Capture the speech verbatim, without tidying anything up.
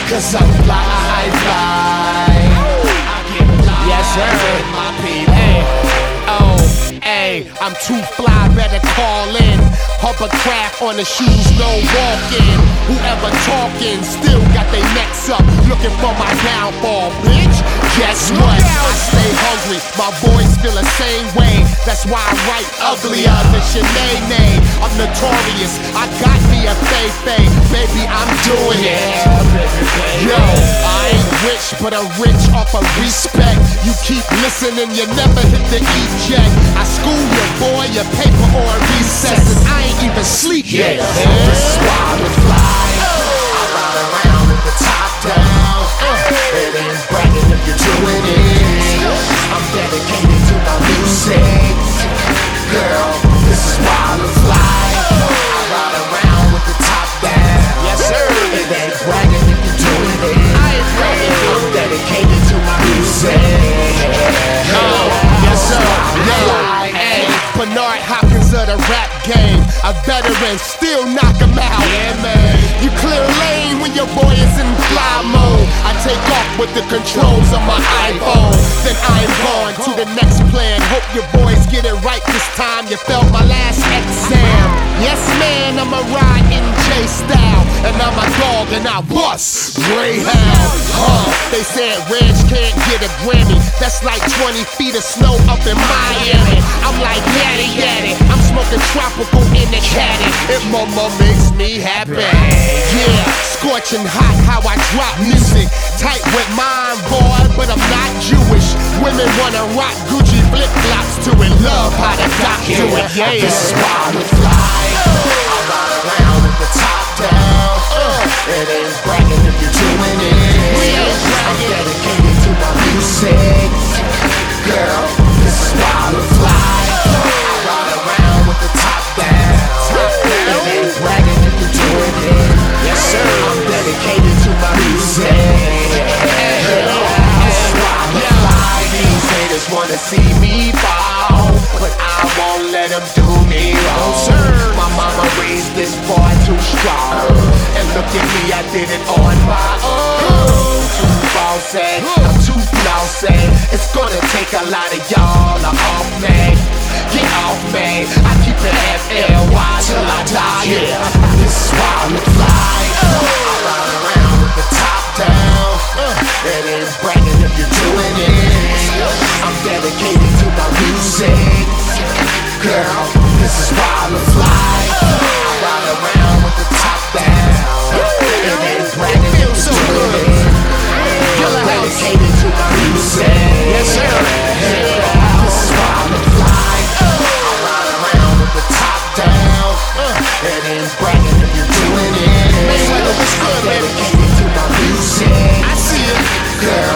Cause I'm fly, fly. I get fly. Yes, sir. With my people. Hey. Oh, hey, I'm too fly, better call in. Hovercraft on the shoes, no walking. Whoever talking still got their necks up, looking for my downfall, bitch. Guess what? I stay hungry, my boys feel the same way. That's why I write uglier than Shanae. I'm notorious, I got me a fay-fay. Baby, I'm doing it. Yo, I ain't rich, but I'm rich off of respect. You keep listening, you never hit the eject. I school your boy, your paper on recesses. I ain't even sleep yet. Yeah, this is why I would fly. I ride around with the top down. It ain't bragging if you're doing it. I'm dedicated to my music. Girl, this is why I would fly. I ride around with the top down. Yes, sir. It ain't bragging if you're doing it. I ain't bragging. I'm dedicated to my music. Oh, yes, sir. Yeah. Hey, Bernard Hopkins of the rap game. A veteran, still knock him out. Yeah, man. You clear lane when your boy is in fly mode. I take off with the controls on my iPhone. Then I'm gone to the next plan. Hope your boys get it right this time. You failed my last exam. Yes, man, I'm a ride in J style. And I'm a dog and I bust Greyhound. Huh, they said Reg can't get a Grammy. That's like twenty feet of snow up in Miami. I'm like yaddy yaddy. I'm smoking tropical in the caddy. It mama makes me happy. Yeah, scorching hot how I drop music. Tight with mine, boy, but I'm not Jewish. Women wanna rock Gucci flip flops to it. Love how the doc do it. Yeah, this is why I would fly. I ride around with the top down. Uh, it ain't bragging if you're doing it. I'm dedicated to my music. Girl, this is why I would fly. I ride around with the top down. It ain't bragging if you're doing it. Yes, sir. I'm dedicated to my music. Girl, this is why I would fly. These haters wanna see me fall, but I won't let them do me wrong. Sir, my mama raised this boy too strong. And look at me, I did it on my own. Too bossy, I'm too flossy. It's gonna take a lot of y'all to off me. Get off me, I keep it F L Y till I die. Yeah, this is why I would fly. I ride around with the top down. It ain't bragging if you're doing it. I'm dedicated to my music. Girl, this is why I would fly. I ride around with the top down. It ain't bragging if you're doing it. I'm dedicated to my music. Yes, sir. This is why I would fly. I ride around with the top down. It ain't bragging if you're doing it. I'm dedicated to my music. I see it. Girl,